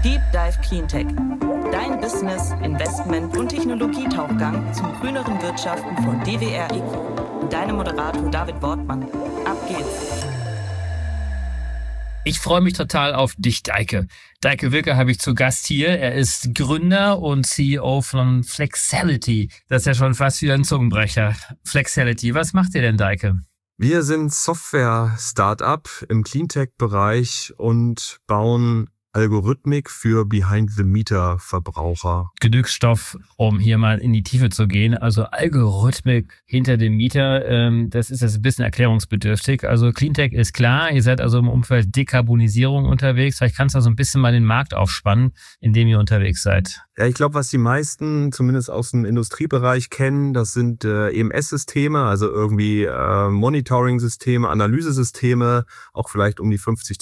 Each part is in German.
Deep Dive Cleantech. Dein Business, Investment und Technologietauchgang zum grüneren Wirtschaften von DWR eco. Und deinem Moderator David Wortmann. Ab geht's. Ich freue mich total auf dich, Deike. Deike Wilke habe ich zu Gast hier. Er ist Gründer und CEO von Flexality. Das ist ja schon fast wieder ein Zungenbrecher. Flexality, was macht ihr denn, Deike? Wir sind Software-Startup im Cleantech-Bereich und bauen Algorithmik für Behind-the-Meter-Verbraucher. Genug Stoff, um hier mal in die Tiefe zu gehen. Also Algorithmik hinter dem Mieter, das ist jetzt ein bisschen erklärungsbedürftig. Also Cleantech ist klar, ihr seid also im Umfeld Dekarbonisierung unterwegs. Vielleicht kannst du also ein bisschen mal den Markt aufspannen, in dem ihr unterwegs seid. Ja, ich glaube, was die meisten zumindest aus dem Industriebereich kennen, das sind EMS-Systeme, also irgendwie Monitoring-Systeme, Analysesysteme, auch vielleicht um die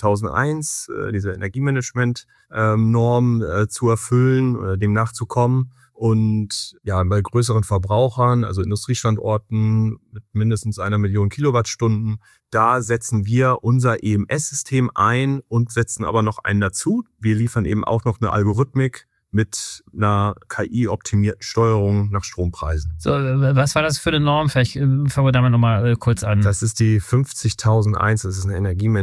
50001, diese Energiemanagement-Norm zu erfüllen, dem nachzukommen. Und ja, bei größeren Verbrauchern, also Industriestandorten mit mindestens 1 Million Kilowattstunden, da setzen wir unser EMS-System ein und setzen aber noch einen dazu. Wir liefern eben auch noch eine Algorithmik mit einer KI-optimierten Steuerung nach Strompreisen. So, was war das für eine Norm? Vielleicht fangen wir damit nochmal kurz an. Das ist die 50001, das ist eine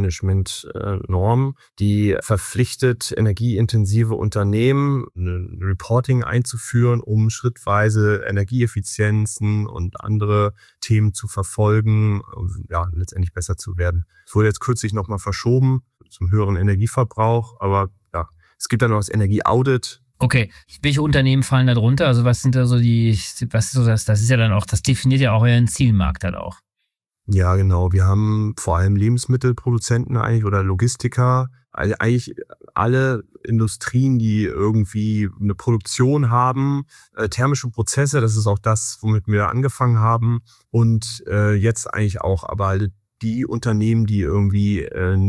Energiemanagement-Norm, die verpflichtet energieintensive Unternehmen, ein Reporting einzuführen, um schrittweise Energieeffizienzen und andere Themen zu verfolgen, ja, letztendlich besser zu werden. Es wurde jetzt kürzlich nochmal verschoben zum höheren Energieverbrauch, aber ja, es gibt dann noch das Energieaudit. Okay, welche Unternehmen fallen da drunter? Also was sind da so was ist so das ist ja dann auch, das definiert ja auch euren Zielmarkt dann auch. Ja, genau. Wir haben vor allem Lebensmittelproduzenten eigentlich oder Logistiker, also eigentlich alle Industrien, die irgendwie eine Produktion haben, thermische Prozesse, das ist auch das, womit wir angefangen haben und jetzt eigentlich auch aber alle die Unternehmen, die irgendwie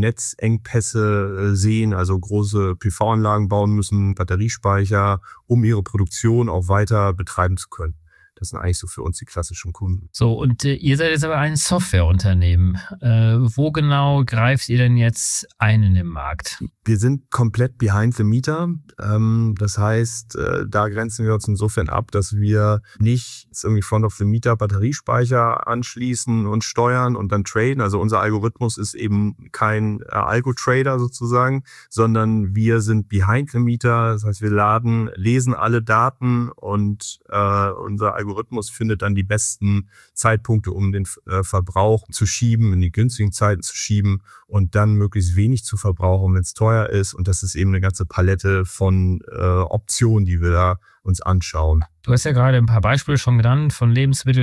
Netzengpässe sehen, also große PV-Anlagen bauen müssen, Batteriespeicher, um ihre Produktion auch weiter betreiben zu können. Das sind eigentlich so für uns die klassischen Kunden. So, und ihr seid jetzt aber ein Softwareunternehmen. Wo genau greift ihr denn jetzt ein in den Markt? Wir sind komplett behind the meter. Das heißt, da grenzen wir uns insofern ab, dass wir nicht irgendwie front of the meter Batteriespeicher anschließen und steuern und dann traden. Also unser Algorithmus ist eben kein Algo-Trader sozusagen, sondern wir sind behind the meter. Das heißt, wir lesen alle Daten und unser Algorithmus findet dann die besten Zeitpunkte, um den Verbrauch zu schieben, in die günstigen Zeiten zu schieben und dann möglichst wenig zu verbrauchen, wenn es teuer ist. Und das ist eben eine ganze Palette von Optionen, die wir da uns anschauen. Du hast ja gerade ein paar Beispiele schon genannt von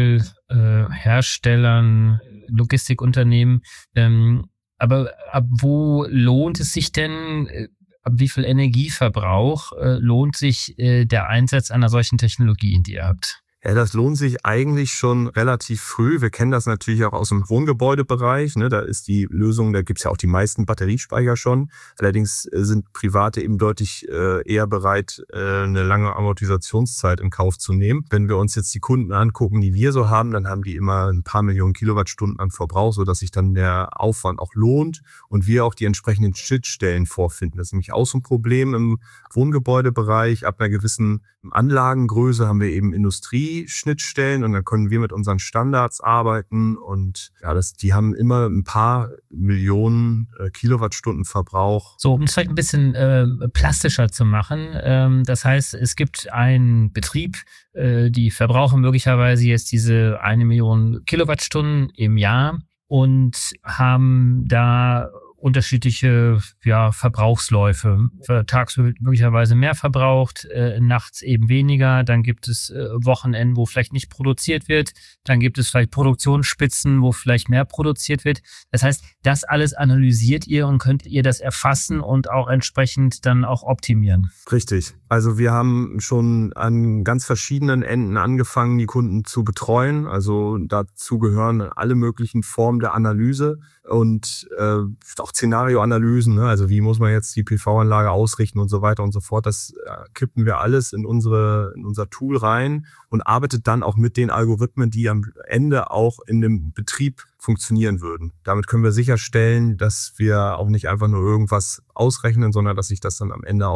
Lebensmittelherstellern, Logistikunternehmen. Aber ab wo lohnt es sich denn, ab wie viel Energieverbrauch lohnt sich der Einsatz einer solchen Technologie, die ihr habt? Ja, das lohnt sich eigentlich schon relativ früh. Wir kennen das natürlich auch aus dem Wohngebäudebereich. Ne? Da ist die Lösung, da gibt's ja auch die meisten Batteriespeicher schon. Allerdings sind Private eben deutlich eher bereit, eine lange Amortisationszeit in Kauf zu nehmen. Wenn wir uns jetzt die Kunden angucken, die wir so haben, dann haben die immer ein paar Millionen Kilowattstunden an Verbrauch, sodass sich dann der Aufwand auch lohnt und wir auch die entsprechenden Schnittstellen vorfinden. Das ist nämlich auch so ein Problem im Wohngebäudebereich. Ab einer gewissen Anlagengröße haben wir eben Industrieschnittstellen und dann können wir mit unseren Standards arbeiten und ja, die haben immer ein paar Millionen Kilowattstunden Verbrauch. So, um es vielleicht ein bisschen plastischer zu machen, das heißt, es gibt einen Betrieb, die verbrauchen möglicherweise jetzt diese 1 Million Kilowattstunden im Jahr und haben da unterschiedliche Verbrauchsläufe. Tagsüber möglicherweise mehr verbraucht, nachts eben weniger. Dann gibt es Wochenenden, wo vielleicht nicht produziert wird. Dann gibt es vielleicht Produktionsspitzen, wo vielleicht mehr produziert wird. Das heißt, das alles analysiert ihr und könnt ihr das erfassen und auch entsprechend dann auch optimieren. Richtig. Also wir haben schon an ganz verschiedenen Enden angefangen, die Kunden zu betreuen. Also dazu gehören alle möglichen Formen der Analyse und auch Szenarioanalysen, ne? Also wie muss man jetzt die PV-Anlage ausrichten und so weiter und so fort. Das kippen wir alles in unser Tool rein und arbeitet dann auch mit den Algorithmen, die am Ende auch in dem Betrieb funktionieren würden. Damit können wir sicherstellen, dass wir auch nicht einfach nur irgendwas ausrechnen, sondern dass sich das dann am Ende auch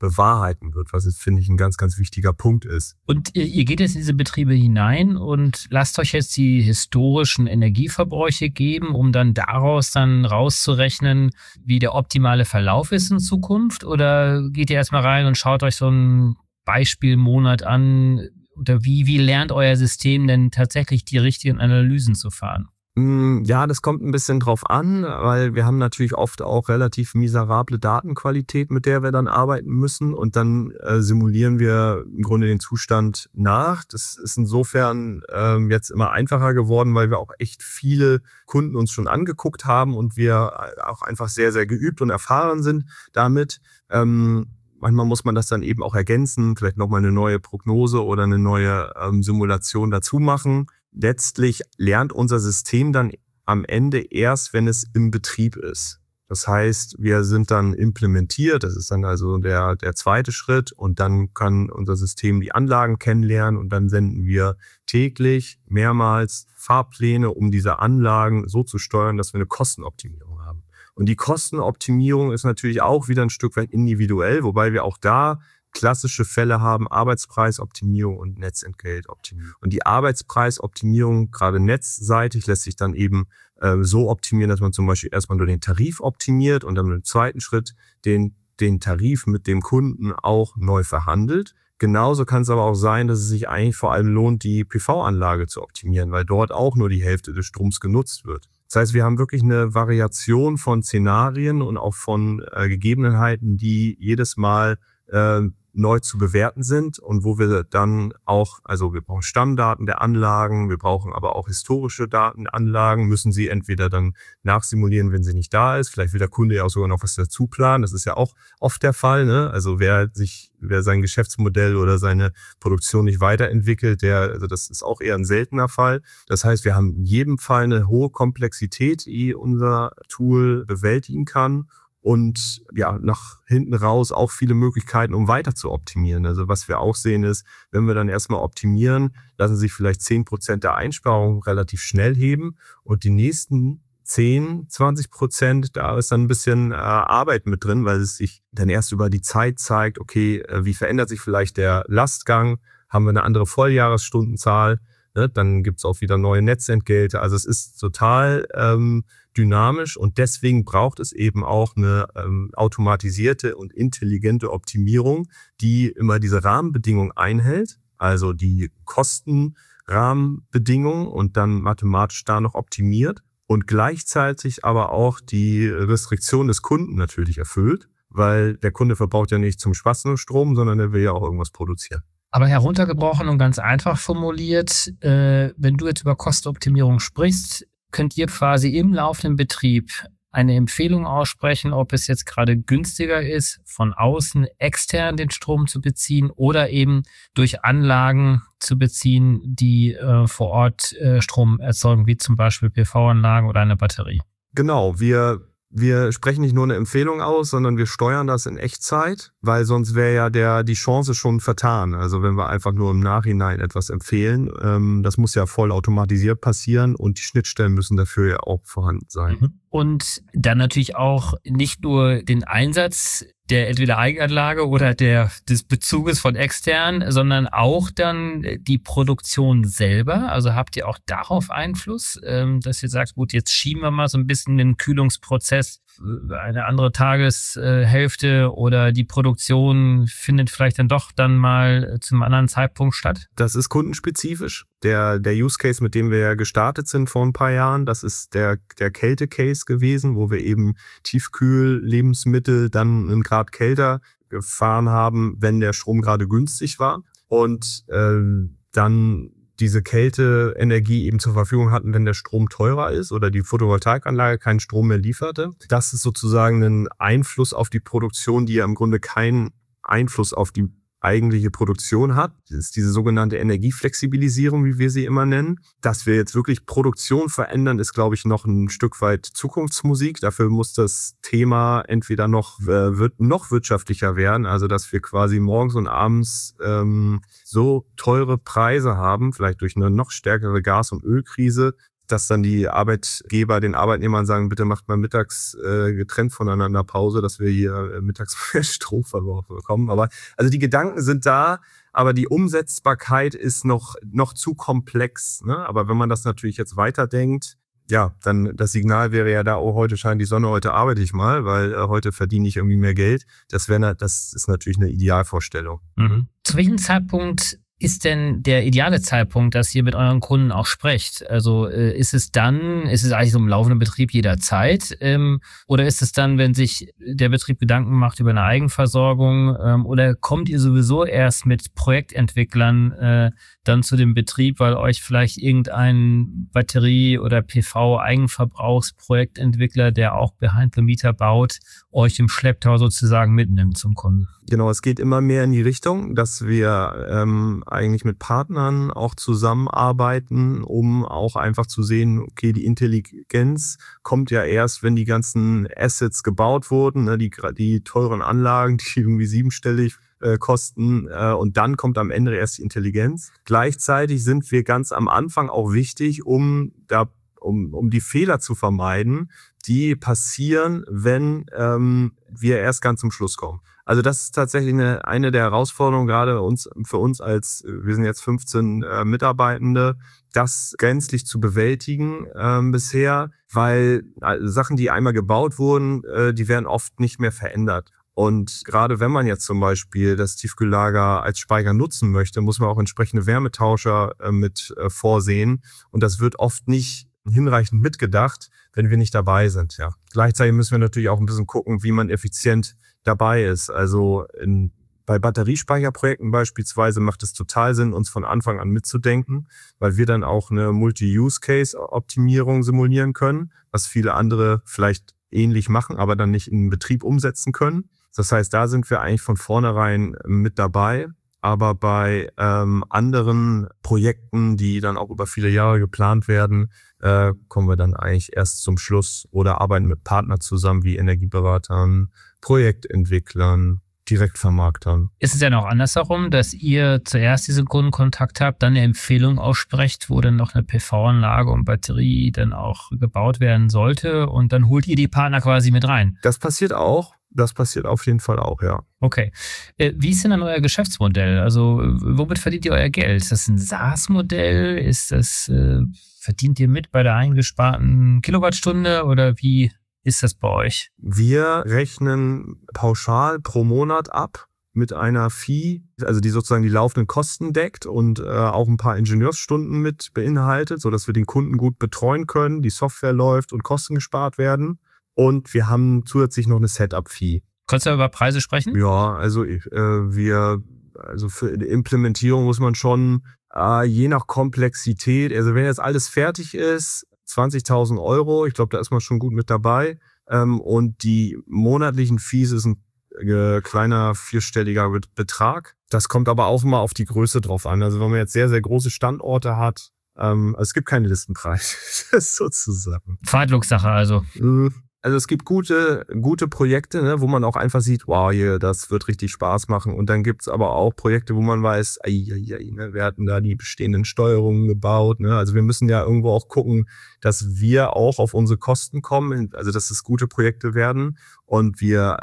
bewahrheiten wird, was jetzt, finde ich, ein ganz, ganz wichtiger Punkt ist. Und ihr geht jetzt in diese Betriebe hinein und lasst euch jetzt die historischen Energieverbräuche geben, um dann daraus dann rauszurechnen, wie der optimale Verlauf ist in Zukunft? Oder geht ihr erstmal rein und schaut euch so einen Beispielmonat an? Oder wie lernt euer System denn tatsächlich die richtigen Analysen zu fahren? Ja, das kommt ein bisschen drauf an, weil wir haben natürlich oft auch relativ miserable Datenqualität, mit der wir dann arbeiten müssen, und dann simulieren wir im Grunde den Zustand nach. Das ist insofern jetzt immer einfacher geworden, weil wir auch echt viele Kunden uns schon angeguckt haben und wir auch einfach sehr, sehr geübt und erfahren sind damit. Manchmal muss man das dann eben auch ergänzen, vielleicht nochmal eine neue Prognose oder eine neue Simulation dazu machen. Letztlich lernt unser System dann am Ende erst, wenn es im Betrieb ist. Das heißt, wir sind dann implementiert, das ist dann also der zweite Schritt, und dann kann unser System die Anlagen kennenlernen und dann senden wir täglich mehrmals Fahrpläne, um diese Anlagen so zu steuern, dass wir eine Kostenoptimierung haben. Und die Kostenoptimierung ist natürlich auch wieder ein Stück weit individuell, wobei wir auch da klassische Fälle haben: Arbeitspreisoptimierung und Netzentgeltoptimierung. Und die Arbeitspreisoptimierung, gerade netzseitig, lässt sich dann eben so optimieren, dass man zum Beispiel erstmal nur den Tarif optimiert und dann im zweiten Schritt den Tarif mit dem Kunden auch neu verhandelt. Genauso kann es aber auch sein, dass es sich eigentlich vor allem lohnt, die PV-Anlage zu optimieren, weil dort auch nur die Hälfte des Stroms genutzt wird. Das heißt, wir haben wirklich eine Variation von Szenarien und auch von Gegebenheiten, die jedes Mal neu zu bewerten sind, und wo wir dann auch, also wir brauchen Stammdaten der Anlagen, wir brauchen aber auch historische Daten der Anlagen, müssen sie entweder dann nachsimulieren, wenn sie nicht da ist, vielleicht will der Kunde ja auch sogar noch was dazu planen, das ist ja auch oft der Fall, ne? Also wer sein Geschäftsmodell oder seine Produktion nicht weiterentwickelt, also das ist auch eher ein seltener Fall. Das heißt, wir haben in jedem Fall eine hohe Komplexität, die unser Tool bewältigen kann. Und ja, nach hinten raus auch viele Möglichkeiten, um weiter zu optimieren. Also was wir auch sehen ist, wenn wir dann erstmal optimieren, lassen sich vielleicht 10% der Einsparungen relativ schnell heben, und die nächsten 10-20%, da ist dann ein bisschen Arbeit mit drin, weil es sich dann erst über die Zeit zeigt, okay, wie verändert sich vielleicht der Lastgang, haben wir eine andere Volljahresstundenzahl, ne? Dann gibt's auch wieder neue Netzentgelte. Also es ist total dynamisch, und deswegen braucht es eben auch eine automatisierte und intelligente Optimierung, die immer diese Rahmenbedingungen einhält, also die Kostenrahmenbedingungen, und dann mathematisch da noch optimiert und gleichzeitig aber auch die Restriktion des Kunden natürlich erfüllt, weil der Kunde verbraucht ja nicht zum Spaß nur Strom, sondern er will ja auch irgendwas produzieren. Aber heruntergebrochen und ganz einfach formuliert, wenn du jetzt über Kostenoptimierung sprichst, könnt ihr quasi im laufenden Betrieb eine Empfehlung aussprechen, ob es jetzt gerade günstiger ist, von außen extern den Strom zu beziehen oder eben durch Anlagen zu beziehen, die vor Ort Strom erzeugen, wie zum Beispiel PV-Anlagen oder eine Batterie. Genau, wir sprechen nicht nur eine Empfehlung aus, sondern wir steuern das in Echtzeit, weil sonst wäre ja die Chance schon vertan. Also wenn wir einfach nur im Nachhinein etwas empfehlen, das muss ja voll automatisiert passieren, und die Schnittstellen müssen dafür ja auch vorhanden sein. Und dann natürlich auch nicht nur den Einsatz der entweder Eigenanlage oder des Bezuges von extern, sondern auch dann die Produktion selber. Also habt ihr auch darauf Einfluss, dass ihr sagt, gut, jetzt schieben wir mal so ein bisschen den Kühlungsprozess eine andere Tageshälfte, oder die Produktion findet vielleicht dann mal zum anderen Zeitpunkt statt? Das ist kundenspezifisch. Der Use Case, mit dem wir gestartet sind vor ein paar Jahren, das ist der Kälte-Case gewesen, wo wir eben Tiefkühl-Lebensmittel dann einen Grad kälter gefahren haben, wenn der Strom gerade günstig war, und dann diese Kälteenergie eben zur Verfügung hatten, wenn der Strom teurer ist oder die Photovoltaikanlage keinen Strom mehr lieferte. Das ist sozusagen ein Einfluss auf die Produktion, die ja im Grunde keinen Einfluss auf die eigentliche Produktion hat. Das ist diese sogenannte Energieflexibilisierung, wie wir sie immer nennen. Dass wir jetzt wirklich Produktion verändern, ist, glaube ich, noch ein Stück weit Zukunftsmusik. Dafür muss das Thema entweder noch wirtschaftlicher werden, also dass wir quasi morgens und abends so teure Preise haben, vielleicht durch eine noch stärkere Gas- und Ölkrise, dass dann die Arbeitgeber den Arbeitnehmern sagen, bitte macht mal mittags getrennt voneinander Pause, dass wir hier mittags mehr Stromverbrauch bekommen. Aber also die Gedanken sind da, aber die Umsetzbarkeit ist noch zu komplex. Ne? Aber wenn man das natürlich jetzt weiterdenkt, ja, dann das Signal wäre ja da, oh, heute scheint die Sonne, heute arbeite ich mal, weil heute verdiene ich irgendwie mehr Geld. Das ist natürlich eine Idealvorstellung. Mhm. Zu welchem Zeitpunkt ist denn der ideale Zeitpunkt, dass ihr mit euren Kunden auch sprecht? Also ist es eigentlich so im laufenden Betrieb jederzeit? Oder ist es dann, wenn sich der Betrieb Gedanken macht über eine Eigenversorgung? Oder kommt ihr sowieso erst mit Projektentwicklern dann zu dem Betrieb, weil euch vielleicht irgendein Batterie- oder PV-Eigenverbrauchsprojektentwickler, der auch Behind the Meter baut, euch im Schlepptau sozusagen mitnimmt zum Kunden? Genau, es geht immer mehr in die Richtung, dass wir eigentlich mit Partnern auch zusammenarbeiten, um auch einfach zu sehen, okay, die Intelligenz kommt ja erst, wenn die ganzen Assets gebaut wurden, ne, die teuren Anlagen, die irgendwie 7-stellig kosten, und dann kommt am Ende erst die Intelligenz. Gleichzeitig sind wir ganz am Anfang auch wichtig, um die Fehler zu vermeiden, die passieren, wenn wir erst ganz zum Schluss kommen. Also das ist tatsächlich eine der Herausforderungen, gerade für uns wir sind jetzt 15 Mitarbeitende, das gänzlich zu bewältigen bisher, weil Sachen, die einmal gebaut wurden, die werden oft nicht mehr verändert. Und gerade wenn man jetzt zum Beispiel das Tiefkühllager als Speicher nutzen möchte, muss man auch entsprechende Wärmetauscher mit vorsehen. Und das wird oft nicht hinreichend mitgedacht, wenn wir nicht dabei sind. Ja. Gleichzeitig müssen wir natürlich auch ein bisschen gucken, wie man effizient dabei ist. Also bei Batteriespeicherprojekten beispielsweise macht es total Sinn, uns von Anfang an mitzudenken, weil wir dann auch eine Multi-Use-Case-Optimierung simulieren können, was viele andere vielleicht ähnlich machen, aber dann nicht in den Betrieb umsetzen können. Das heißt, da sind wir eigentlich von vornherein mit dabei. Aber bei anderen Projekten, die dann auch über viele Jahre geplant werden, kommen wir dann eigentlich erst zum Schluss oder arbeiten mit Partnern zusammen wie Energieberatern, Projektentwicklern, Direktvermarktern. Ist es ja noch andersherum, dass ihr zuerst diesen Kundenkontakt habt, dann eine Empfehlung aussprecht, wo dann noch eine PV-Anlage und Batterie dann auch gebaut werden sollte und dann holt ihr die Partner quasi mit rein? Das passiert auch. Das passiert auf jeden Fall auch, ja. Okay. Wie ist denn dann euer Geschäftsmodell? Also womit verdient ihr euer Geld? Ist das ein SaaS-Modell? Verdient ihr mit bei der eingesparten Kilowattstunde oder wie ist das bei euch? Wir rechnen pauschal pro Monat ab mit einer Fee, also die sozusagen die laufenden Kosten deckt und auch ein paar Ingenieursstunden mit beinhaltet, sodass wir den Kunden gut betreuen können, die Software läuft und Kosten gespart werden. Und wir haben zusätzlich noch eine Setup-Fee. Kannst du über Preise sprechen? Ja, also für die Implementierung muss man schon je nach Komplexität, also wenn jetzt alles fertig ist, 20.000 €, ich glaube, da ist man schon gut mit dabei. Und die monatlichen Fees ist ein kleiner 4-stelliger Betrag. Das kommt aber auch immer auf die Größe drauf an. Also wenn man jetzt sehr, sehr große Standorte hat, es gibt keine Listenpreis, sozusagen. Verhandlungssache also. Also es gibt gute Projekte, ne, wo man auch einfach sieht, wow, hier, das wird richtig Spaß machen. Und dann gibt's aber auch Projekte, wo man weiß, ne, wir hatten da die bestehenden Steuerungen gebaut. Ne? Also wir müssen ja irgendwo auch gucken, dass wir auch auf unsere Kosten kommen, also dass es gute Projekte werden. Und wir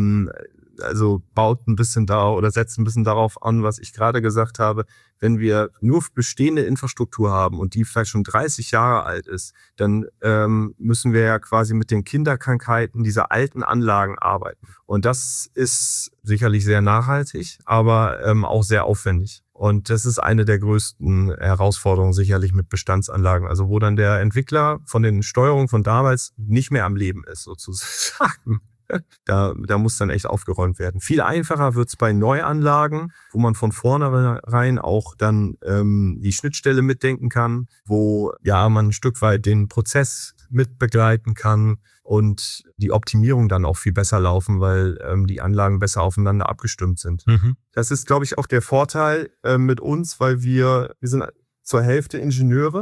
baut ein bisschen da oder setzt ein bisschen darauf an, was ich gerade gesagt habe. Wenn wir nur bestehende Infrastruktur haben und die vielleicht schon 30 Jahre alt ist, dann müssen wir ja quasi mit den Kinderkrankheiten dieser alten Anlagen arbeiten. Und das ist sicherlich sehr nachhaltig, aber auch sehr aufwendig. Und das ist eine der größten Herausforderungen sicherlich mit Bestandsanlagen. Also wo dann der Entwickler von den Steuerungen von damals nicht mehr am Leben ist, sozusagen. Da muss dann echt aufgeräumt werden. Viel einfacher wird's bei Neuanlagen, wo man von vornherein auch dann die Schnittstelle mitdenken kann, wo ja man ein Stück weit den Prozess mitbegleiten kann und die Optimierung dann auch viel besser laufen, weil die Anlagen besser aufeinander abgestimmt sind. Mhm. Das ist, glaube ich, auch der Vorteil mit uns, weil wir sind zur Hälfte Ingenieure.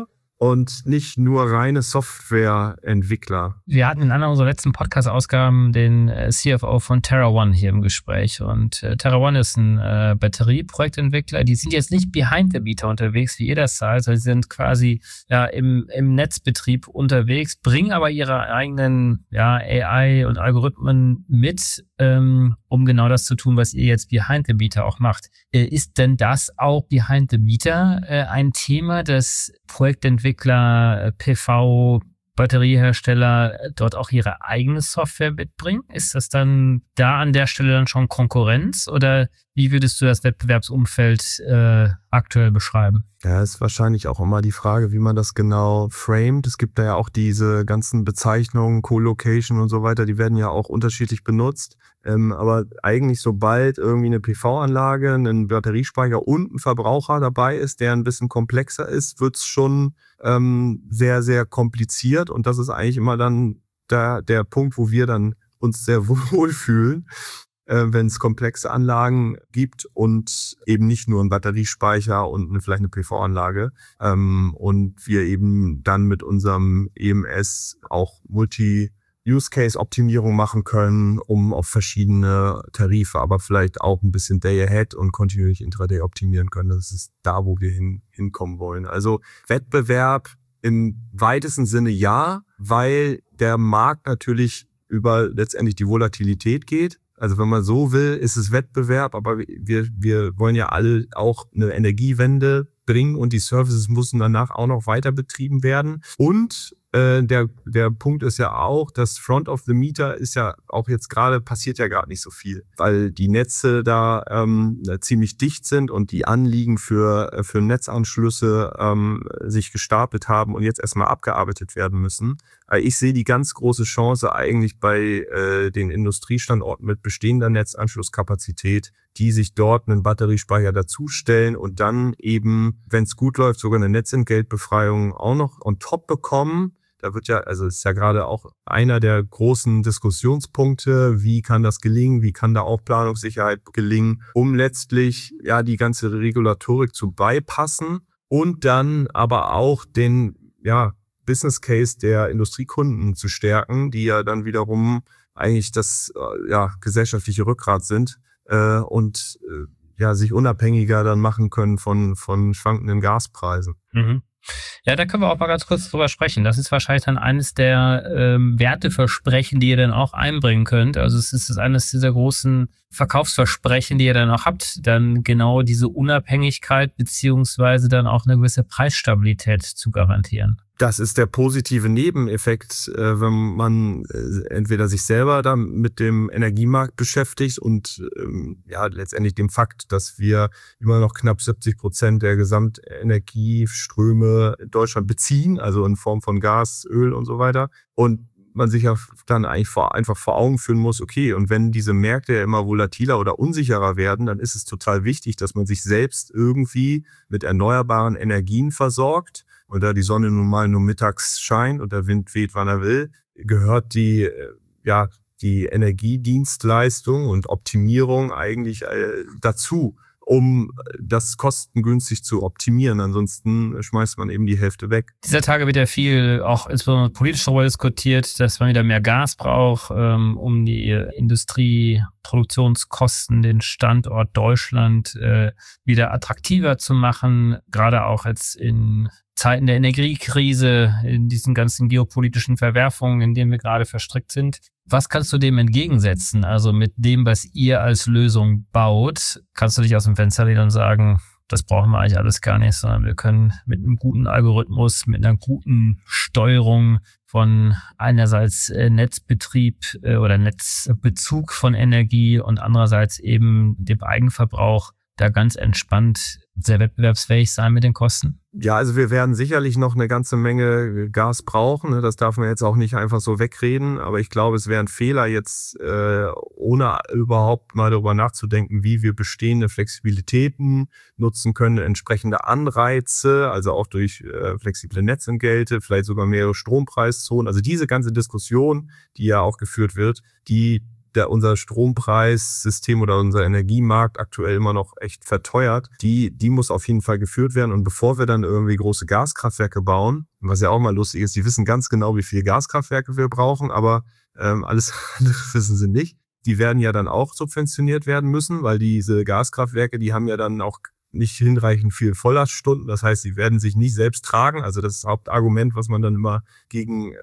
und nicht nur reine Softwareentwickler. Wir hatten in einer unserer letzten Podcast-Ausgaben den CFO von TerraOne hier im Gespräch. Und TerraOne ist ein Batterieprojektentwickler. Die sind jetzt nicht behind the meter unterwegs, wie ihr das seid, sondern sie sind quasi im Netzbetrieb unterwegs, bringen aber ihre eigenen AI und Algorithmen mit, um genau das zu tun, was ihr jetzt behind the meter auch macht. Ist denn das auch behind the meter ein Thema, dass Projektentwickler, PV, Batteriehersteller dort auch ihre eigene Software mitbringen? Ist das dann da an der Stelle dann schon Konkurrenz oder wie würdest du das Wettbewerbsumfeld aktuell beschreiben? Ja, ist wahrscheinlich auch immer die Frage, wie man das genau framet. Es gibt da ja auch diese ganzen Bezeichnungen, Co-Location und so weiter, die werden ja auch unterschiedlich benutzt. Aber eigentlich sobald irgendwie eine PV-Anlage, ein Batteriespeicher und ein Verbraucher dabei ist, der ein bisschen komplexer ist, wird's schon sehr, sehr kompliziert. Und das ist eigentlich immer dann der Punkt, wo wir dann uns sehr wohl fühlen, wenn es komplexe Anlagen gibt und eben nicht nur ein Batteriespeicher und vielleicht eine PV-Anlage. Und wir eben dann mit unserem EMS auch Multi-Use-Case-Optimierung machen können, um auf verschiedene Tarife, aber vielleicht auch ein bisschen Day-Ahead und kontinuierlich Intraday optimieren können. Das ist da, wo wir hinkommen wollen. Also Wettbewerb im weitesten Sinne ja, weil der Markt natürlich über letztendlich die Volatilität geht. Also wenn man so will, ist es Wettbewerb, aber wir wollen ja alle auch eine Energiewende bringen und die Services müssen danach auch noch weiter betrieben werden. Und der Punkt ist ja auch, das Front of the Meter ist ja auch jetzt gerade, passiert ja gerade nicht so viel, weil die Netze da ziemlich dicht sind und die Anliegen für Netzanschlüsse sich gestapelt haben und jetzt erstmal abgearbeitet werden müssen. Ich sehe die ganz große Chance eigentlich bei den Industriestandorten mit bestehender Netzanschlusskapazität, die sich dort einen Batteriespeicher dazustellen und dann eben, wenn es gut läuft, sogar eine Netzentgeltbefreiung auch noch on top bekommen. Da wird ja, also ist ja gerade auch einer der großen Diskussionspunkte, wie kann das gelingen, wie kann da auch Planungssicherheit gelingen, um letztlich ja die ganze Regulatorik zu bypassen und dann aber auch den Business Case der Industriekunden zu stärken, die ja dann wiederum eigentlich das gesellschaftliche Rückgrat sind und sich unabhängiger dann machen können von schwankenden Gaspreisen. Mhm. Ja, da können wir auch mal ganz kurz drüber sprechen. Das ist wahrscheinlich dann eines der Werteversprechen, die ihr dann auch einbringen könnt. Also es ist eines dieser großen Verkaufsversprechen, die ihr dann auch habt, dann genau diese Unabhängigkeit beziehungsweise dann auch eine gewisse Preisstabilität zu garantieren. Das ist der positive Nebeneffekt, wenn man entweder sich selber da mit dem Energiemarkt beschäftigt und letztendlich dem Fakt, dass wir immer noch knapp 70% der Gesamtenergieströme in Deutschland beziehen, also in Form von Gas, Öl und so weiter. Und man sich ja dann eigentlich einfach vor Augen führen muss, okay, und wenn diese Märkte ja immer volatiler oder unsicherer werden, dann ist es total wichtig, dass man sich selbst irgendwie mit erneuerbaren Energien versorgt. Und da die Sonne nun mal nur mittags scheint und der Wind weht, wann er will, gehört die Energiedienstleistung und Optimierung eigentlich dazu, um das kostengünstig zu optimieren. Ansonsten schmeißt man eben die Hälfte weg. Dieser Tage wird ja viel, auch insbesondere politisch darüber diskutiert, dass man wieder mehr Gas braucht, um die Industrieproduktionskosten, den Standort Deutschland wieder attraktiver zu machen. Gerade auch jetzt in Zeiten der Energiekrise, in diesen ganzen geopolitischen Verwerfungen, in denen wir gerade verstrickt sind. Was kannst du dem entgegensetzen? Also mit dem, was ihr als Lösung baut, kannst du dich aus dem Fenster lehnen und sagen, das brauchen wir eigentlich alles gar nicht, sondern wir können mit einem guten Algorithmus, mit einer guten Steuerung von einerseits Netzbetrieb oder Netzbezug von Energie und andererseits eben dem Eigenverbrauch da ganz entspannt sehr wettbewerbsfähig sein mit den Kosten? Ja, also wir werden sicherlich noch eine ganze Menge Gas brauchen. Das darf man jetzt auch nicht einfach so wegreden. Aber ich glaube, es wäre ein Fehler jetzt, ohne überhaupt mal darüber nachzudenken, wie wir bestehende Flexibilitäten nutzen können, entsprechende Anreize, also auch durch flexible Netzentgelte, vielleicht sogar mehrere Strompreiszonen. Also diese ganze Diskussion, die ja auch geführt wird, die unser Strompreissystem oder unser Energiemarkt aktuell immer noch echt verteuert, die muss auf jeden Fall geführt werden. Und bevor wir dann irgendwie große Gaskraftwerke bauen, was ja auch mal lustig ist, die wissen ganz genau, wie viele Gaskraftwerke wir brauchen, aber alles andere wissen sie nicht. Die werden ja dann auch subventioniert werden müssen, weil diese Gaskraftwerke, die haben ja dann auch nicht hinreichend viel Volllaststunden. Das heißt, sie werden sich nicht selbst tragen. Also das ist das Hauptargument, was man dann immer gegen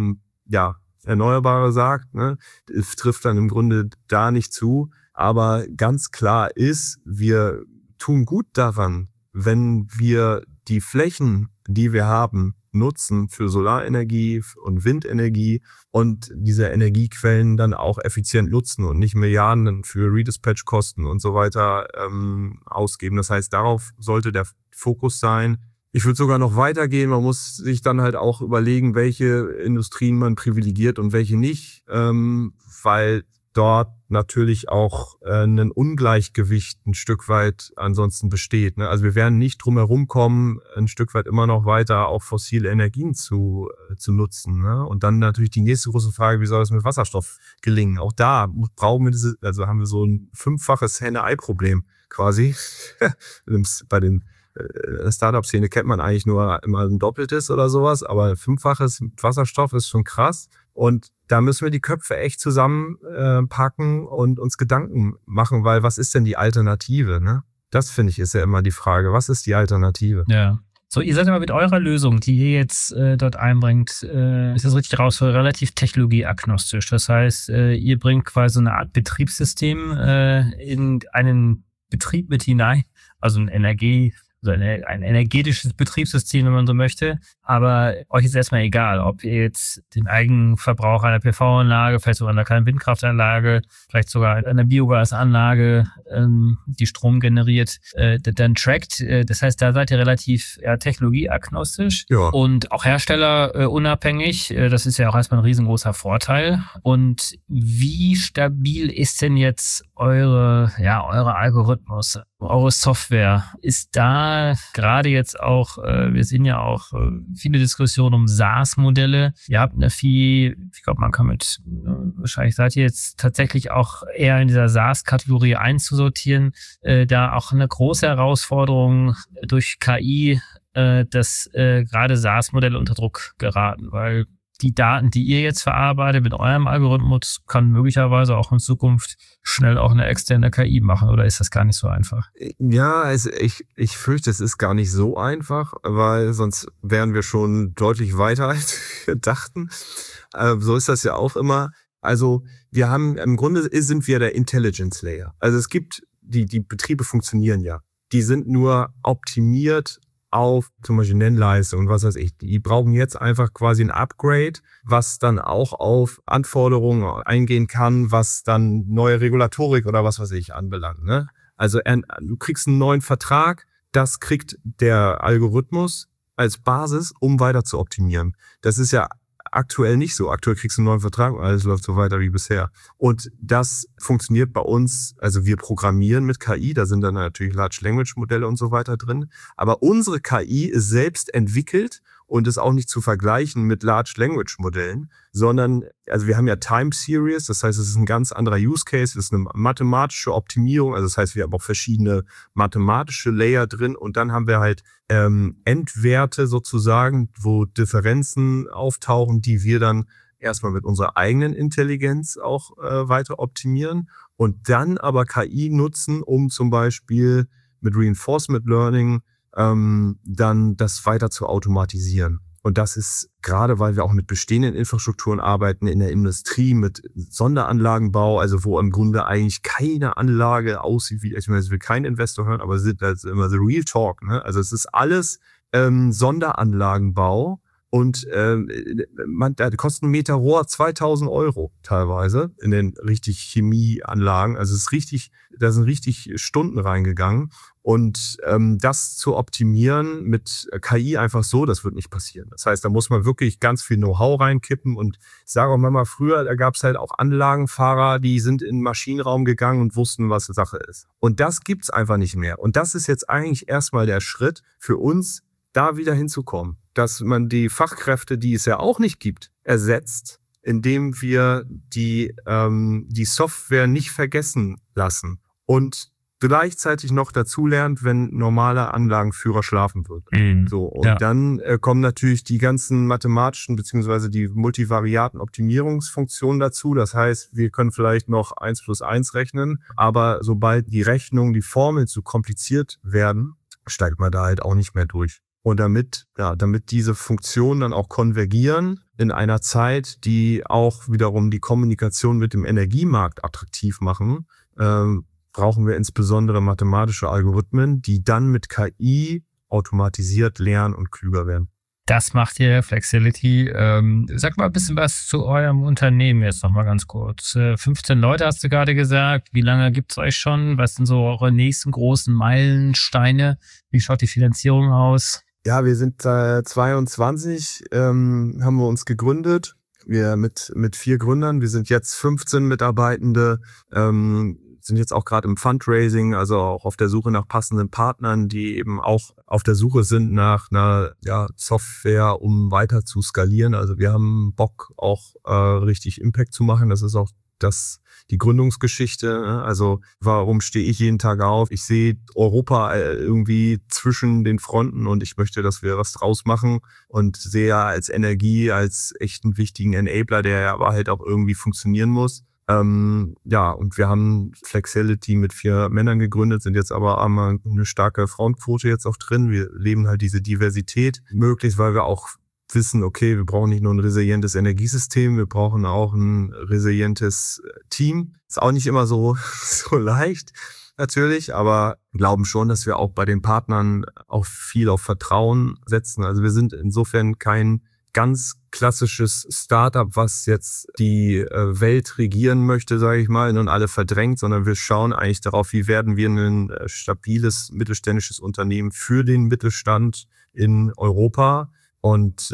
Erneuerbare sagt. Ne? Es trifft dann im Grunde da nicht zu. Aber ganz klar ist, wir tun gut daran, wenn wir die Flächen, die wir haben, nutzen für Solarenergie und Windenergie und diese Energiequellen dann auch effizient nutzen und nicht Milliarden für Redispatch-Kosten und so weiter ausgeben. Das heißt, darauf sollte der Fokus sein. Ich würde sogar noch weitergehen. Man muss sich dann halt auch überlegen, welche Industrien man privilegiert und welche nicht, weil dort natürlich auch ein Ungleichgewicht ein Stück weit ansonsten besteht. Ne? Also wir werden nicht drum herum kommen, ein Stück weit immer noch weiter auch fossile Energien zu nutzen. Ne? Und dann natürlich die nächste große Frage, wie soll es mit Wasserstoff gelingen? Auch da brauchen wir haben wir so ein 5-faches Henne-Ei-Problem quasi. Bei den Startup-Szene kennt man eigentlich nur immer ein Doppeltes oder sowas, aber 5-faches Wasserstoff ist schon krass. Und da müssen wir die Köpfe echt zusammenpacken und uns Gedanken machen, weil was ist denn die Alternative? Ne? Das finde ich ist ja immer die Frage. Was ist die Alternative? Ja. So, ihr seid aber mit eurer Lösung, die ihr jetzt dort einbringt, ist das richtig raus, relativ technologieagnostisch. Das heißt, ihr bringt quasi eine Art Betriebssystem in einen Betrieb mit hinein, also ein energetisches Betriebssystem, wenn man so möchte. Aber euch ist erstmal egal, ob ihr jetzt den Eigenverbrauch einer PV-Anlage, vielleicht sogar einer kleinen Windkraftanlage, vielleicht sogar einer Biogasanlage, die Strom generiert, dann trackt. Das heißt, da seid ihr relativ technologieagnostisch und auch herstellerunabhängig. Das ist ja auch erstmal ein riesengroßer Vorteil. Und wie stabil ist denn jetzt eure Algorithmus, eure Software? Ist da gerade jetzt auch, wir sehen ja auch viele Diskussionen um SaaS-Modelle. Ihr habt ich glaube, man kann wahrscheinlich seid ihr jetzt tatsächlich auch eher in dieser SaaS-Kategorie einzusortieren, da auch eine große Herausforderung durch KI, dass gerade SaaS-Modelle unter Druck geraten, weil die Daten, die ihr jetzt verarbeitet mit eurem Algorithmus, kann möglicherweise auch in Zukunft schnell auch eine externe KI machen, oder ist das gar nicht so einfach? Ja, also ich fürchte, es ist gar nicht so einfach, weil sonst wären wir schon deutlich weiter, als wir dachten. So ist das ja auch immer. Also wir haben, im Grunde sind wir der Intelligence Layer. Also es gibt, die Betriebe funktionieren ja. Die sind nur optimiert auf zum Beispiel Nennleistung und was weiß ich. Die brauchen jetzt einfach quasi ein Upgrade, was dann auch auf Anforderungen eingehen kann, was dann neue Regulatorik oder was weiß ich anbelangt. Ne? Also du kriegst einen neuen Vertrag, das kriegt der Algorithmus als Basis, um weiter zu optimieren. Das ist ja aktuell nicht so. Aktuell kriegst du einen neuen Vertrag und alles läuft so weiter wie bisher. Und das funktioniert bei uns, also wir programmieren mit KI, da sind dann natürlich Large Language Modelle und so weiter drin. Aber unsere KI ist selbst entwickelt und ist auch nicht zu vergleichen mit Large Language Modellen, sondern, also wir haben ja Time Series, das heißt, es ist ein ganz anderer Use Case, es ist eine mathematische Optimierung, also das heißt, wir haben auch verschiedene mathematische Layer drin und dann haben wir halt Endwerte sozusagen, wo Differenzen auftauchen, die wir dann erstmal mit unserer eigenen Intelligenz auch weiter optimieren und dann aber KI nutzen, um zum Beispiel mit Reinforcement Learning dann das weiter zu automatisieren. Und das ist gerade, weil wir auch mit bestehenden Infrastrukturen arbeiten, in der Industrie mit Sonderanlagenbau, also wo im Grunde eigentlich keine Anlage aussieht, wie, ich meine, das will kein Investor hören, aber das ist immer the real talk, ne? Also es ist alles Sonderanlagenbau und da kostet ein Meter Rohr 2.000 € teilweise in den richtig Chemieanlagen. Also es ist richtig, da sind richtig Stunden reingegangen. Und das zu optimieren mit KI einfach so, das wird nicht passieren. Das heißt, da muss man wirklich ganz viel Know-how reinkippen. Und ich sage auch mal, früher, da gab es halt auch Anlagenfahrer, die sind in den Maschinenraum gegangen und wussten, was Sache ist. Und das gibt's einfach nicht mehr. Und das ist jetzt eigentlich erstmal der Schritt für uns, da wieder hinzukommen. Dass man die Fachkräfte, die es ja auch nicht gibt, ersetzt, indem wir die Software nicht vergessen lassen und gleichzeitig noch dazu lernt, wenn normaler Anlagenführer schlafen wird. So, und dann kommen natürlich die ganzen mathematischen beziehungsweise die multivariaten Optimierungsfunktionen dazu. Das heißt, wir können vielleicht noch 1 plus 1 rechnen, aber sobald die Rechnungen, die Formeln zu kompliziert werden, steigt man da halt auch nicht mehr durch. Und damit diese Funktionen dann auch konvergieren in einer Zeit, die auch wiederum die Kommunikation mit dem Energiemarkt attraktiv machen, brauchen wir insbesondere mathematische Algorithmen, die dann mit KI automatisiert lernen und klüger werden. Das macht ihr, Flexility. Sag mal ein bisschen was zu eurem Unternehmen jetzt noch mal ganz kurz. 15 Leute hast du gerade gesagt. Wie lange gibt's euch schon? Was sind so eure nächsten großen Meilensteine? Wie schaut die Finanzierung aus? Ja, wir sind 22, haben wir uns gegründet. Wir mit 4 Gründern. Wir sind jetzt 15 Mitarbeitende, sind jetzt auch gerade im Fundraising, also auch auf der Suche nach passenden Partnern, die eben auch auf der Suche sind nach einer Software, um weiter zu skalieren. Also wir haben Bock, auch richtig Impact zu machen. Das ist auch die Gründungsgeschichte. Also warum stehe ich jeden Tag auf? Ich sehe Europa irgendwie zwischen den Fronten und ich möchte, dass wir was draus machen und sehe ja als Energie, als echten wichtigen Enabler, der aber halt auch irgendwie funktionieren muss. Und wir haben Flexility mit 4 Männern gegründet, sind jetzt aber einmal eine starke Frauenquote jetzt auch drin. Wir leben halt diese Diversität möglichst, weil wir auch wissen, okay, wir brauchen nicht nur ein resilientes Energiesystem, wir brauchen auch ein resilientes Team. Ist auch nicht immer so leicht, natürlich, aber glauben schon, dass wir auch bei den Partnern auch viel auf Vertrauen setzen. Also wir sind insofern kein ganz klassisches Startup, was jetzt die Welt regieren möchte, sage ich mal, und alle verdrängt, sondern wir schauen eigentlich darauf, wie werden wir ein stabiles mittelständisches Unternehmen für den Mittelstand in Europa und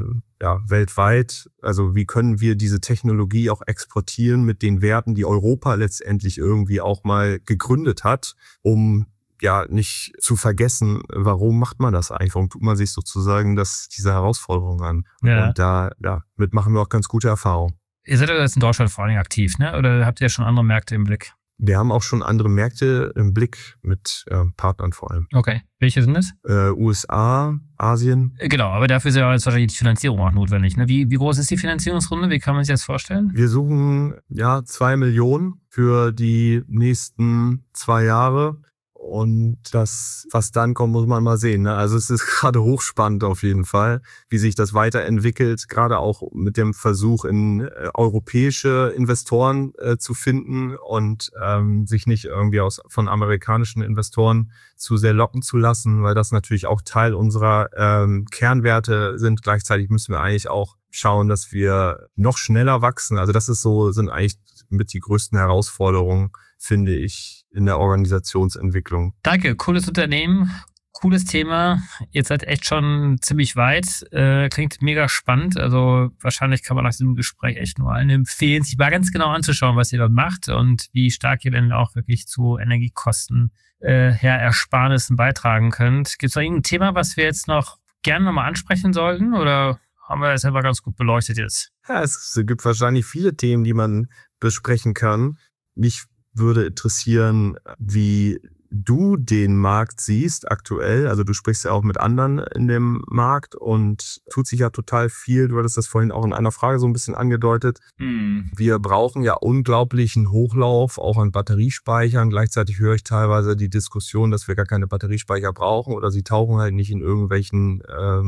weltweit. Also wie können wir diese Technologie auch exportieren mit den Werten, die Europa letztendlich irgendwie auch mal gegründet hat, um nicht zu vergessen, warum macht man das eigentlich? Warum tut man sich sozusagen diese Herausforderung an? Ja. Und damit machen wir auch ganz gute Erfahrungen. Ihr seid ja jetzt in Deutschland vor allem aktiv, ne? Oder habt ihr schon andere Märkte im Blick? Wir haben auch schon andere Märkte im Blick mit Partnern vor allem. Okay. Welche sind das? USA, Asien. Genau, aber dafür ist ja jetzt wahrscheinlich die Finanzierung auch notwendig. Ne? Wie groß ist die Finanzierungsrunde? Wie kann man sich das vorstellen? Wir suchen 2 Millionen für die nächsten 2 Jahre. Und das, was dann kommt, muss man mal sehen. Ne? Also es ist gerade hochspannend auf jeden Fall, wie sich das weiterentwickelt, gerade auch mit dem Versuch, in europäische Investoren zu finden und sich nicht irgendwie von amerikanischen Investoren zu sehr locken zu lassen, weil das natürlich auch Teil unserer Kernwerte sind. Gleichzeitig müssen wir eigentlich auch schauen, dass wir noch schneller wachsen. Also das sind eigentlich mit die größten Herausforderungen, finde ich, in der Organisationsentwicklung. Danke, cooles Unternehmen, cooles Thema. Ihr seid echt schon ziemlich weit. Klingt mega spannend. Also wahrscheinlich kann man nach diesem Gespräch echt nur allen empfehlen, sich mal ganz genau anzuschauen, was ihr dort macht und wie stark ihr denn auch wirklich zu Energiekosten Ersparnissen beitragen könnt. Gibt es noch irgendein Thema, was wir jetzt noch gerne nochmal ansprechen sollten oder haben wir das selber ganz gut beleuchtet jetzt? Ja, es gibt wahrscheinlich viele Themen, die man besprechen kann. Mich würde interessieren, wie du den Markt siehst aktuell. Also du sprichst ja auch mit anderen in dem Markt und tut sich ja total viel. Du hattest das vorhin auch in einer Frage so ein bisschen angedeutet. Wir brauchen ja unglaublichen Hochlauf, auch an Batteriespeichern. Gleichzeitig höre ich teilweise die Diskussion, dass wir gar keine Batteriespeicher brauchen oder sie tauchen halt nicht in irgendwelchen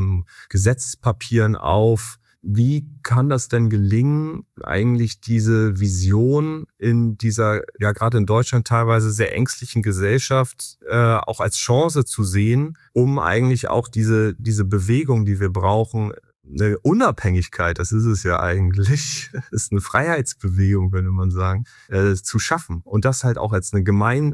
Gesetzpapieren auf. Wie kann das denn gelingen, eigentlich diese Vision in dieser, gerade in Deutschland teilweise sehr ängstlichen Gesellschaft auch als Chance zu sehen, um eigentlich auch diese Bewegung, die wir brauchen, eine Unabhängigkeit, das ist es ja eigentlich, ist eine Freiheitsbewegung, würde man sagen, zu schaffen. Und das halt auch als eine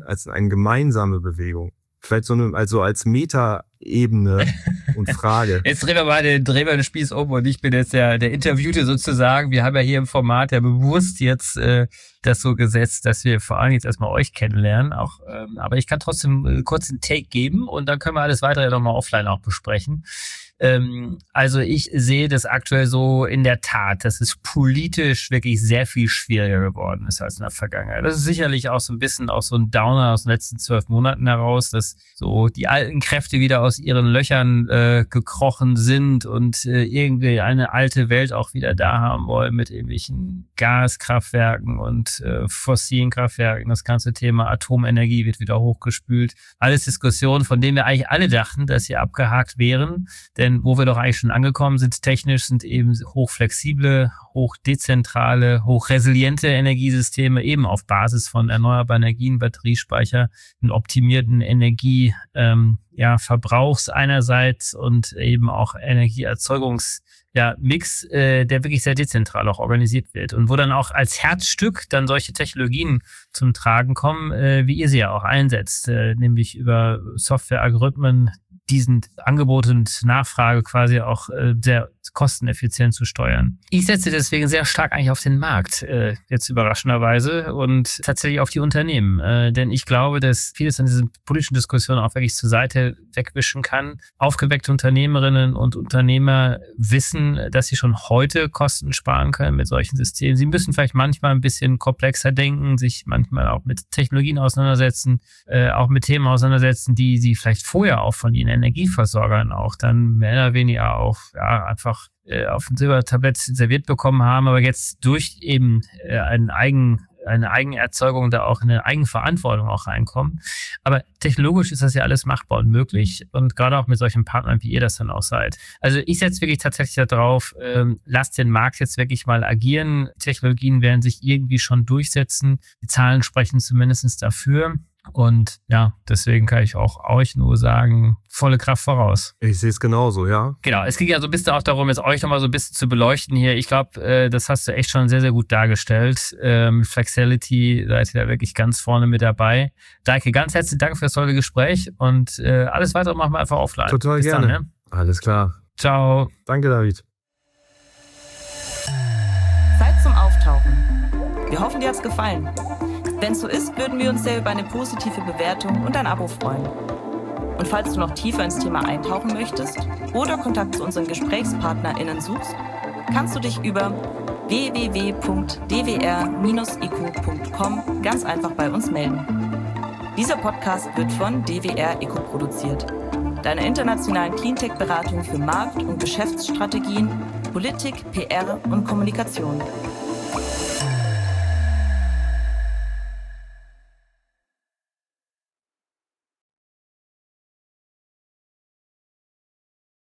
gemeinsame Bewegung. Vielleicht als Meta-Ebene und Frage. Jetzt drehen wir den Spieß um und ich bin jetzt der Interviewte sozusagen. Wir haben ja hier im Format ja bewusst jetzt das so gesetzt, dass wir vor allem jetzt erstmal euch kennenlernen. Auch, aber ich kann trotzdem kurz einen Take geben und dann können wir alles weitere nochmal offline auch besprechen. Also ich sehe das aktuell so in der Tat, dass es politisch wirklich sehr viel schwieriger geworden ist als in der Vergangenheit. Das ist sicherlich auch so ein bisschen auch so ein Downer aus den letzten 12 Monaten heraus, dass so die alten Kräfte wieder aus ihren Löchern gekrochen sind und irgendwie eine alte Welt auch wieder da haben wollen mit irgendwelchen Gaskraftwerken und fossilen Kraftwerken. Das ganze Thema Atomenergie wird wieder hochgespült. Alles Diskussionen, von denen wir eigentlich alle dachten, dass sie abgehakt wären. Denn wo wir doch eigentlich schon angekommen sind, technisch sind eben hochflexible, hochdezentrale, hochresiliente Energiesysteme eben auf Basis von erneuerbaren Energien, Batteriespeicher, einen optimierten Verbrauchs einerseits und eben auch Energieerzeugungs Mix, der wirklich sehr dezentral auch organisiert wird und wo dann auch als Herzstück dann solche Technologien zum Tragen kommen, wie ihr sie ja auch einsetzt, nämlich über Software-Algorithmen, diesen Angebot und Nachfrage quasi auch sehr kosteneffizient zu steuern. Ich setze deswegen sehr stark eigentlich auf den Markt, jetzt überraschenderweise, und tatsächlich auf die Unternehmen. Denn ich glaube, dass vieles an diesen politischen Diskussionen auch wirklich zur Seite wegwischen kann. Aufgeweckte Unternehmerinnen und Unternehmer wissen, dass sie schon heute Kosten sparen können mit solchen Systemen. Sie müssen vielleicht manchmal ein bisschen komplexer denken, sich manchmal auch mit Technologien auseinandersetzen, auch mit Themen auseinandersetzen, die sie vielleicht vorher auch von ihren Energieversorgern auch dann mehr oder weniger auch einfach auf dem Silbertablett serviert bekommen haben, aber jetzt durch eben eine Eigenerzeugung da auch in eine Eigenverantwortung auch reinkommen. Aber technologisch ist das ja alles machbar und möglich und gerade auch mit solchen Partnern, wie ihr das dann auch seid. Also ich setze wirklich tatsächlich darauf, lasst den Markt jetzt wirklich mal agieren. Technologien werden sich irgendwie schon durchsetzen. Die Zahlen sprechen zumindest dafür. Und ja, deswegen kann ich auch euch nur sagen, volle Kraft voraus. Ich sehe es genauso, ja. Genau, es ging ja so ein bisschen auch darum, jetzt euch nochmal so ein bisschen zu beleuchten hier. Ich glaube, das hast du echt schon sehr, sehr gut dargestellt. Flexality, seid ihr da wirklich ganz vorne mit dabei. Daike, ganz herzlichen Dank für das tolle Gespräch und alles weitere machen wir einfach offline. Total Bis gerne. Dann, ne? Alles klar. Ciao. Danke, David. Zeit zum Auftauchen. Wir hoffen, dir hat's gefallen. Wenn es so ist, würden wir uns sehr über eine positive Bewertung und ein Abo freuen. Und falls du noch tiefer ins Thema eintauchen möchtest oder Kontakt zu unseren GesprächspartnerInnen suchst, kannst du dich über www.dwr-eco.com ganz einfach bei uns melden. Dieser Podcast wird von DWR Eco produziert, deiner internationalen Cleantech-Beratung für Markt- und Geschäftsstrategien, Politik, PR und Kommunikation.